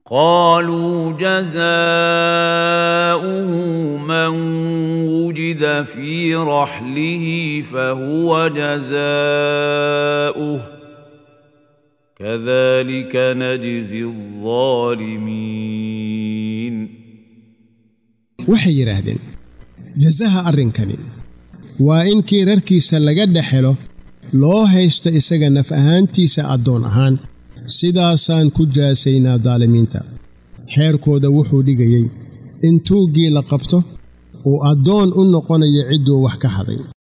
قالوا جزاؤه من وجد في رحله فهو جزاؤه كذلك نجزي الظالمين waxay yiraahdeen jazaha arrinkani waa in kiirarkiisa laga dhaxelo loo haysto isaga naf ahaantiisa adoon ahaan sidaasaan ku jaasaynaa daalimiinta xeerkooda wuxuu dhigayay in tuugii la qabto oo adoon u noqonayo ciduu wax ka haday